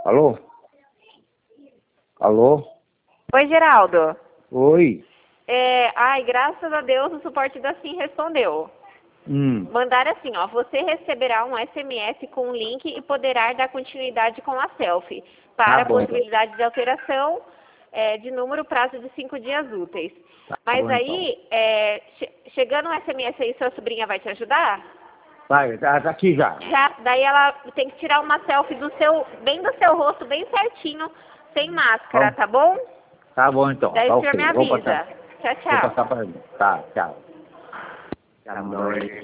Alô? Alô? Oi, Geraldo. Oi. Graças a Deus o suporte da SIM respondeu. Mandaram assim, ó, você receberá um SMS com um link e poderá dar continuidade com a selfie para Tá bom, possibilidade de alteração de número, prazo de 5 dias úteis. Mas bom, aí, chegando um SMS aí, sua sobrinha vai te ajudar? Vai, tá aqui já. Daí ela tem que tirar uma selfie bem do seu rosto, bem certinho, sem máscara, tá bom? Tá bom então. Daí Tá o senhor ok. me Vou avisa. passar. Tchau, Vou tchau. passar para ele. Tá, tchau.